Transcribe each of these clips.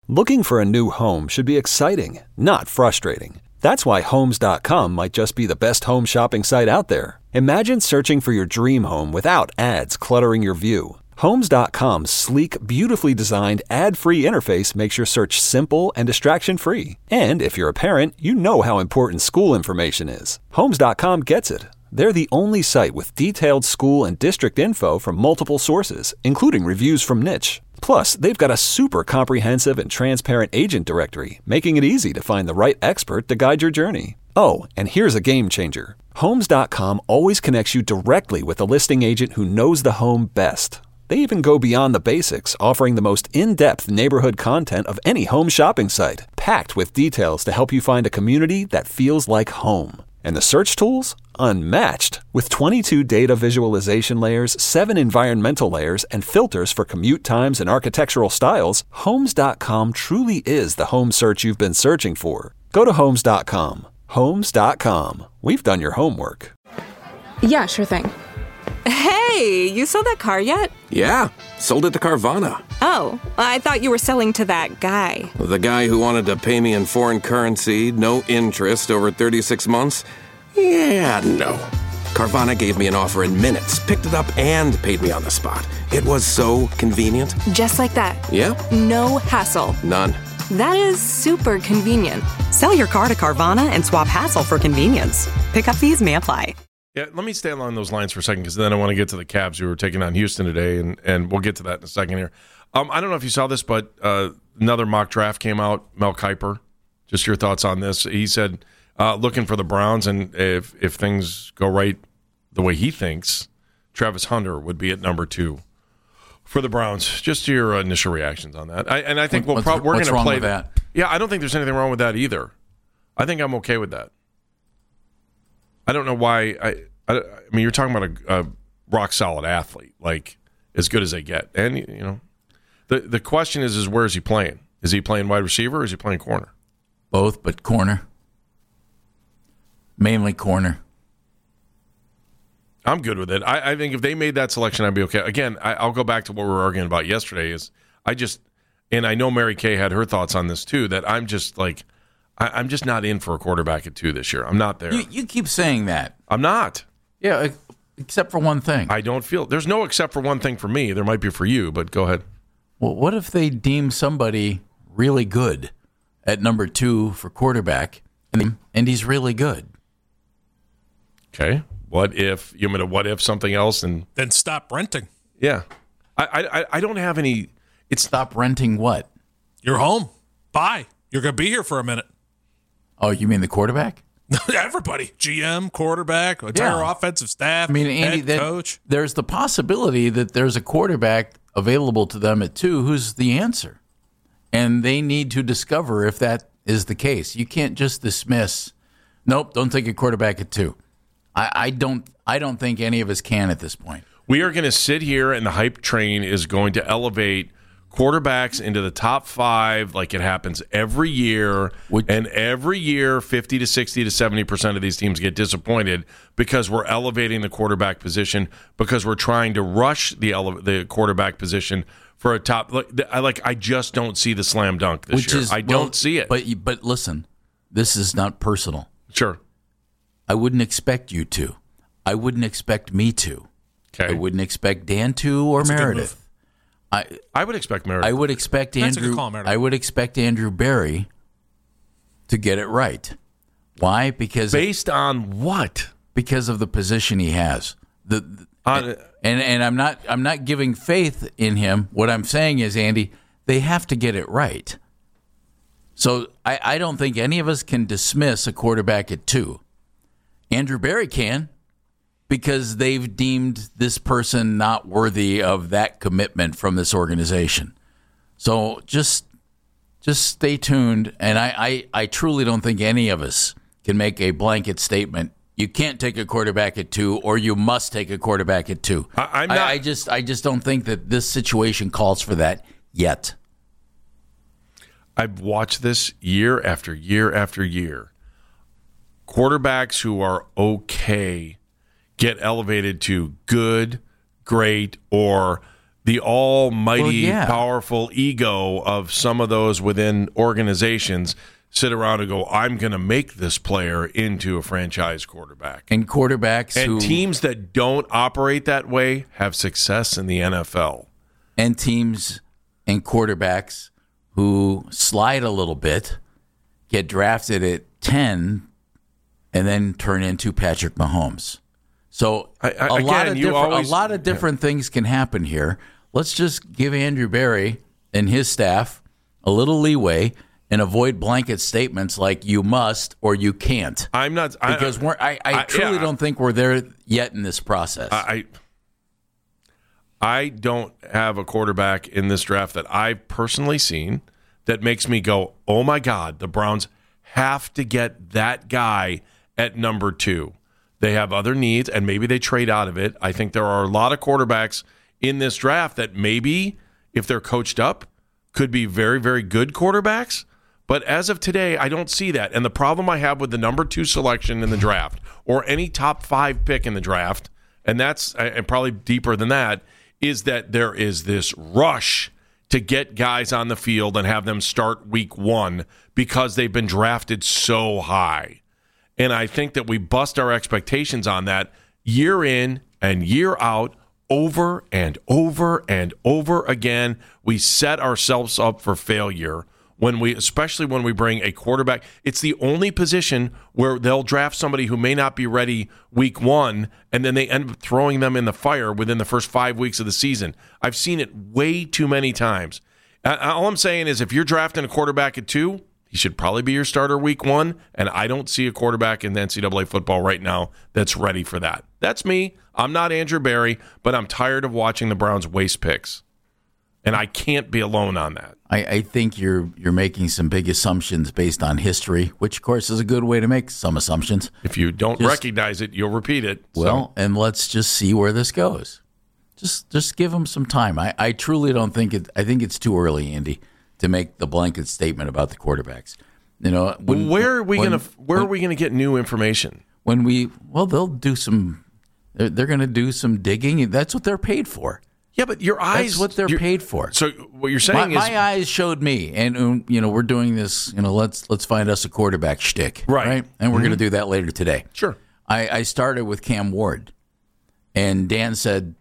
Looking for a new home should be exciting, not frustrating. That's why Homes.com might just be the best home shopping site out there. Imagine searching for your dream home without ads cluttering your view. Homes.com's sleek, beautifully designed, ad-free interface makes your search simple and distraction-free. And if you're a parent, you know how important school information is. Homes.com gets it. They're the only site with detailed school and district info from multiple sources, including reviews from Niche. Plus, they've got a super comprehensive and transparent agent directory, making it easy to find the right expert to guide your journey. Oh, and here's a game changer. Homes.com always connects you directly with a listing agent who knows the home best. They even go beyond the basics, offering the most in-depth neighborhood content of any home shopping site, packed with details to help you find a community that feels like home. And the search tools? Unmatched. With 22 data visualization layers, 7 environmental layers, and filters for commute times and architectural styles, Homes.com truly is the home search you've been searching for. Go to Homes.com. Homes.com. We've done your homework. Yeah, sure thing. Hey, you sold that car yet? Yeah, sold it to Carvana. Oh, I thought you were selling to that guy. The guy who wanted to pay me in foreign currency, no interest, over 36 months? Yeah, no. Carvana gave me an offer in minutes, picked it up, and paid me on the spot. It was so convenient. Just like that. Yep. No hassle. None. That is super convenient. Sell your car to Carvana and swap hassle for convenience. Pickup fees may apply. Yeah, let me stay along those lines for a second, because then I want to get to the Cavs who were taking on Houston today, and we'll get to that in a second here. I don't know if you saw this, but another mock draft came out, Mel Kiper. Just your thoughts on this. He said, looking for the Browns, and if things go right the way he thinks, Travis Hunter would be at number 2 for the Browns. Just your initial reactions on that. I think we're going to play that. Yeah, I don't think there's anything wrong with that either. I think I'm okay with that. I don't know why. I mean, you're talking about a rock solid athlete, like as good as they get, and you know, the question is where is he playing? Is he playing wide receiver or is he playing corner? Both, but corner. Mainly corner. I'm good with it. I think if they made that selection, I'd be okay. Again, I'll go back to what we were arguing about yesterday. And I know Mary Kay had her thoughts on this too. That I'm just like, I'm just not in for a quarterback at 2 this year. I'm not there. You keep saying that. I'm not. Yeah, except for one thing. I don't feel there's no except for one thing for me. There might be for you, but go ahead. Well, what if they deem somebody really good at number 2 for quarterback, and he's really good? Okay. What if something else and then stop renting? Yeah, I don't have any. It's stop renting what? Your home. Bye. You're going to be here for a minute. Oh, you mean the quarterback? Everybody, GM, quarterback, entire offensive staff. I mean, Andy, head coach. There's the possibility that there's a quarterback available to them at 2 who's the answer, and they need to discover if that is the case. You can't just dismiss. Nope, don't take a quarterback at 2. I don't think any of us can at this point. We are going to sit here, and the hype train is going to elevate quarterbacks into the top 5 like it happens every year. And every year, 50 to 60 to 70% of these teams get disappointed because we're elevating the quarterback position, because we're trying to rush the quarterback position for a top. I just don't see the slam dunk this year. I don't see it. But listen, this is not personal. Sure. I wouldn't expect you to. I wouldn't expect me to. Okay. I wouldn't expect Dan to or Meredith. I would expect Meredith. I would expect Andrew. I would expect Andrew Berry to get it right. Why? Because based on what? Because of the position he has. And I'm not giving faith in him. What I'm saying is, Andy, they have to get it right. So I don't think any of us can dismiss a quarterback at 2. Andrew Berry can, because they've deemed this person not worthy of that commitment from this organization. So just stay tuned. And I truly don't think any of us can make a blanket statement. You can't take a quarterback at 2, or you must take a quarterback at 2. I just don't think that this situation calls for that yet. I've watched this year after year after year. Quarterbacks who are okay get elevated to good, great, or the almighty, powerful ego of some of those within organizations sit around and go, I'm going to make this player into a franchise quarterback. And quarterbacks and teams that don't operate that way have success in the NFL. And teams and quarterbacks who slide a little bit, get drafted at 10, and then turn into Patrick Mahomes. So a lot of different things can happen here. Let's just give Andrew Berry and his staff a little leeway and avoid blanket statements like you must or you can't. I'm not because I truly don't think we're there yet in this process. I don't have a quarterback in this draft that I've personally seen that makes me go, oh my God, the Browns have to get that guy at number 2. They have other needs, and maybe they trade out of it. I think there are a lot of quarterbacks in this draft that maybe, if they're coached up, could be very, very good quarterbacks. But as of today, I don't see that. And the problem I have with the number 2 selection in the draft or any top 5 pick in the draft, and that's and probably deeper than that, is that there is this rush to get guys on the field and have them start week 1 because they've been drafted so high. And I think that we bust our expectations on that year in and year out, over and over and over again. We set ourselves up for failure. Especially when we bring a quarterback. It's the only position where they'll draft somebody who may not be ready week 1, and then they end up throwing them in the fire within the first 5 weeks of the season. I've seen it way too many times. All I'm saying is if you're drafting a quarterback at 2, he should probably be your starter week 1, and I don't see a quarterback in the NCAA football right now that's ready for that. That's me. I'm not Andrew Berry, but I'm tired of watching the Browns waste picks. And I can't be alone on that. I think you're making some big assumptions based on history, which, of course, is a good way to make some assumptions. If you don't recognize it, you'll repeat it. Well, and let's just see where this goes. Just give them some time. I truly don't think it. I think it's too early, Andy, to make the blanket statement about the quarterbacks. You know, where are we gonna get new information? They'll do some. They're going to do some digging. That's what they're paid for. Yeah, but your eyes... That's what they're paid for. So what you're saying is... My eyes showed me, and, we're doing this, let's find us a quarterback shtick. Right? And we're going to do that later today. Sure. I started with Cam Ward, and Dan said,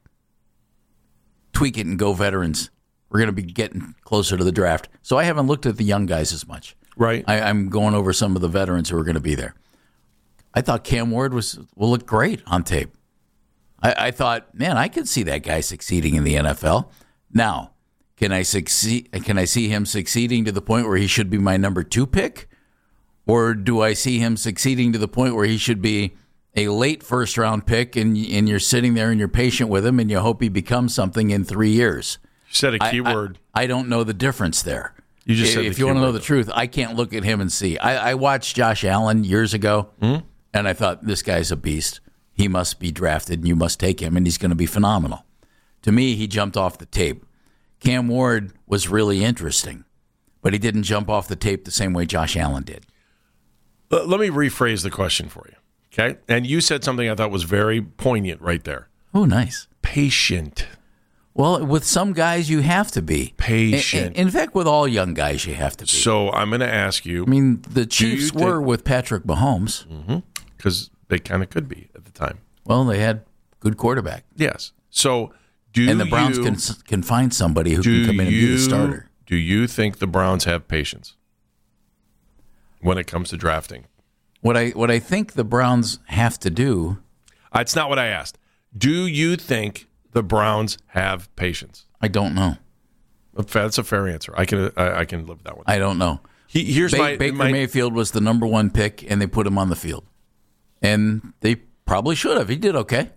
tweak it and go veterans. We're going to be getting closer to the draft. So I haven't looked at the young guys as much. Right. I'm going over some of the veterans who are going to be there. I thought Cam Ward will look great on tape. I thought, man, I could see that guy succeeding in the NFL. Now, can I see him succeeding to the point where he should be my number 2 pick? Or do I see him succeeding to the point where he should be a late first-round pick and you're sitting there and you're patient with him and you hope he becomes something in 3 years? You said a key word. I don't know the difference there. You just said if you want to know the truth, I can't look at him and see. I watched Josh Allen years ago, and I thought, this guy's a beast. He must be drafted, and you must take him, and he's going to be phenomenal. To me, he jumped off the tape. Cam Ward was really interesting, but he didn't jump off the tape the same way Josh Allen did. Let me rephrase the question for you, okay? And you said something I thought was very poignant right there. Oh, nice. Patient. Well, with some guys, you have to be. Patient. In fact, with all young guys, you have to be. So I'm going to ask you. I mean, the Chiefs were with Patrick Mahomes. Because they kind of could be at the time. Well, they had good quarterback. Yes. So and the Browns can find somebody who can come in and be the starter. Do you think the Browns have patience when it comes to drafting? What I think the Browns have to do... It's not what I asked. Do you think the Browns have patience? I don't know. That's a fair answer. I can live with that one. I don't know. Baker Mayfield was the number 1 pick, and they put him on the field. And they probably should have. He did okay.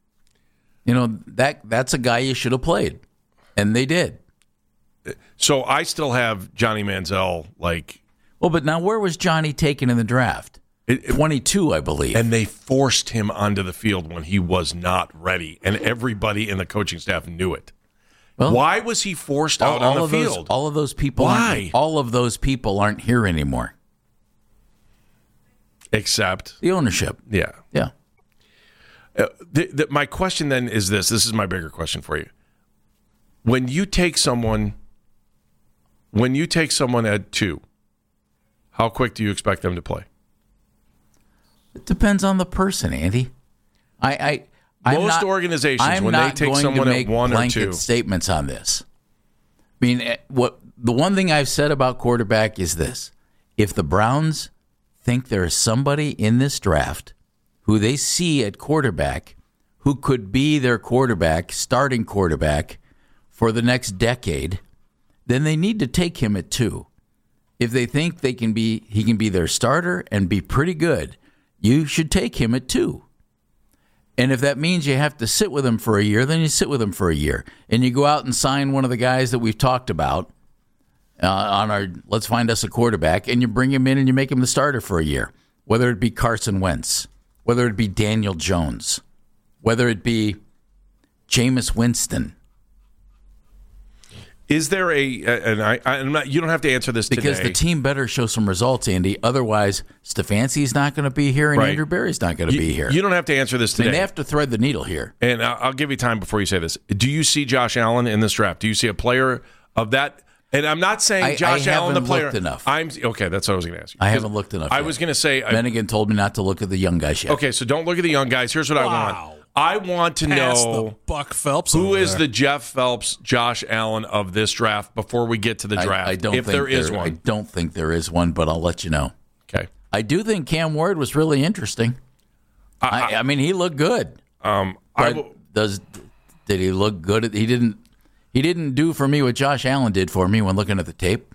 That's a guy you should have played. And they did. So I still have Johnny Manziel, Well, but now where was Johnny taken in the draft? 22, I believe. And they forced him onto the field when he was not ready. And everybody in the coaching staff knew it. Well, why was he forced out on the field? All of those people. Why? All of those people aren't here anymore. Except the ownership. Yeah. Yeah. My question then is this. This is my bigger question for you. when you take someone at 2, how quick do you expect them to play? It depends on the person, Andy. Most organizations, when they take someone at 1 or 2, blanket statements on this. I mean, the one thing I've said about quarterback is this: if the Browns think there is somebody in this draft who they see at quarterback who could be their quarterback, starting quarterback for the next decade, then they need to take him at 2. If they think he can be their starter and be pretty good, you should take him at 2. And if that means you have to sit with him for a year, then you sit with him for a year. And you go out and sign one of the guys that we've talked about on our let's find us a quarterback, and you bring him in and you make him the starter for a year, whether it be Carson Wentz, whether it be Daniel Jones, whether it be Jameis Winston. Is there I'm not, you don't have to answer this because today. The team better show some results, Andy. Otherwise, Stefanski's not going to be here, and right. Andrew Berry's not going to be here. You don't have to answer this today. I mean, they have to thread the needle here. And I'll give you time before you say this. Do you see Josh Allen in this draft? Do you see a player of that? And I'm not saying Josh Allen, the player. Looked enough. Okay, that's what I was going to ask you. I haven't looked enough. I was going to say. Bennigan told me not to look at the young guys yet. Okay, so don't look at the young guys. Here's what I want. I want to know the Buck Phelps who is the Jeff Phelps, Josh Allen of this draft before we get to the draft. I don't if think there is one. I don't think there is one, but I'll let you know. Okay. I do think Cam Ward was really interesting. I mean, he looked good. Did he look good? He didn't do for me what Josh Allen did for me when looking at the tape.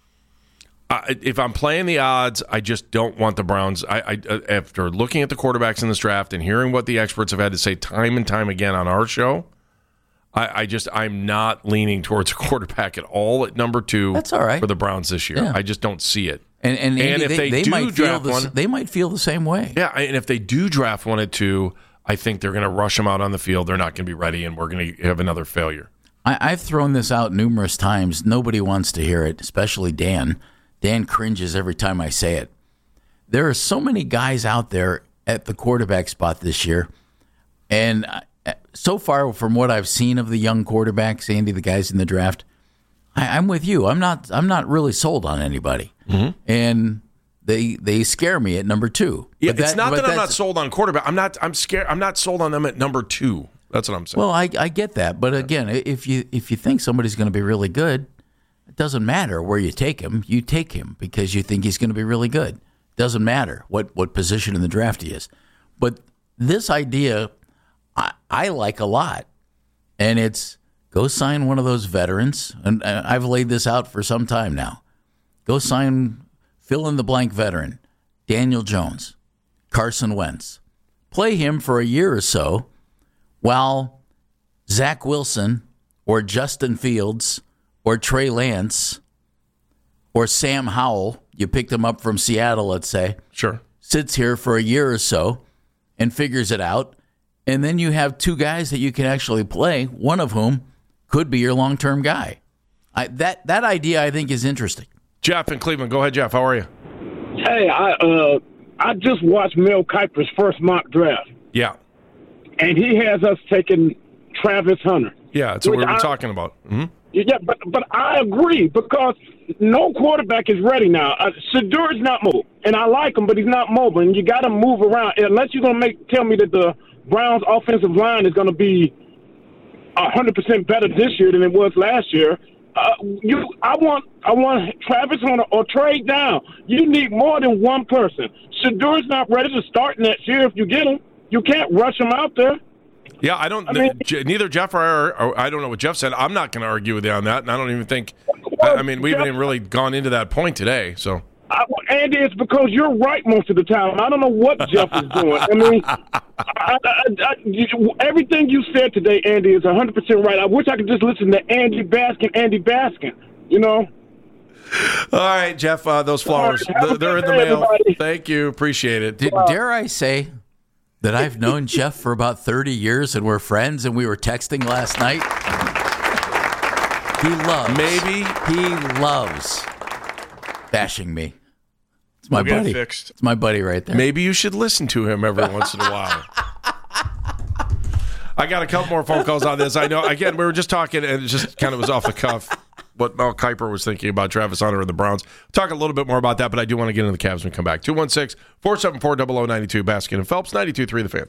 If I'm playing the odds, I just don't want the Browns. After looking at the quarterbacks in this draft and hearing what the experts have had to say time and time again on our show, I'm not leaning towards a quarterback at all at number 2. That's all right. For the Browns this year. Yeah. I just don't see it. And Andy, if they do might draft feel one, they might feel the same way. Yeah, and if they do draft one at 2, I think they're going to rush them out on the field. They're not going to be ready, and we're going to have another failure. I've thrown this out numerous times. Nobody wants to hear it, especially Dan. Dan cringes every time I say it. There are so many guys out there at the quarterback spot this year. And so far from what I've seen of the young quarterbacks, Andy, the guys in the draft, I'm with you. I'm not really sold on anybody. Mm-hmm. And they scare me at number 2. Yeah, it's not that I'm not sold on quarterback. I'm scared. I'm not sold on them at number 2. That's what I'm saying. Well, I get that. But again, if you think somebody's going to be really good, it doesn't matter where you take him. You take him because you think he's going to be really good. It doesn't matter what position in the draft he is. But this idea I like a lot. And it's go sign one of those veterans. And I've laid this out for some time now. Go sign fill-in-the-blank veteran, Daniel Jones, Carson Wentz. Play him for a year or so while Zach Wilson or Justin Fields or Trey Lance or Sam Howell, you picked him up from Seattle, let's say. Sure. Sits here for a year or so and figures it out. And then you have 2 guys that you can actually play, one of whom could be your long-term guy. That idea, I think, is interesting. Jeff in Cleveland. Go ahead, Jeff. How are you? Hey, I just watched Mel Kiper's first mock draft. Yeah. And he has us taking Travis Hunter. Yeah, that's what we were talking about. Mm-hmm. Yeah, but I agree because no quarterback is ready now. Shedeur is not mobile, and I like him, but he's not mobile, and you got to move around. Unless you're going to tell me that the Browns' offensive line is going to be 100% better this year than it was last year. I want Travis Hunter or trade down. You need more than one person. Shedeur's not ready to start next year if you get him. You can't rush him out there. Yeah, neither Jeff or I don't know what Jeff said. I'm not going to argue with you on that, and I don't even think. I mean, we haven't even really gone into that point today. So, Andy, it's because you're right most of the time. I don't know what Jeff is doing. I mean, everything you said today, Andy, is 100% right. I wish I could just listen to Andy Baskin. You know. All right, Jeff. Those flowers, they're in the mail. Everybody. Thank you. Appreciate it. Dare I say that I've known Jeff for about 30 years and we're friends and we were texting last night? He loves bashing me. It's my buddy. It's my buddy right there. Maybe you should listen to him every once in a while. I got a couple more phone calls on this. I know, again, we were just talking, and it just kind of was off the cuff what Mel Kiper was thinking about Travis Hunter and the Browns. Talk a little bit more about that, but I do want to get into the Cavs when we come back. 216-474-0092, Baskin and Phelps, 92.3 The Fan.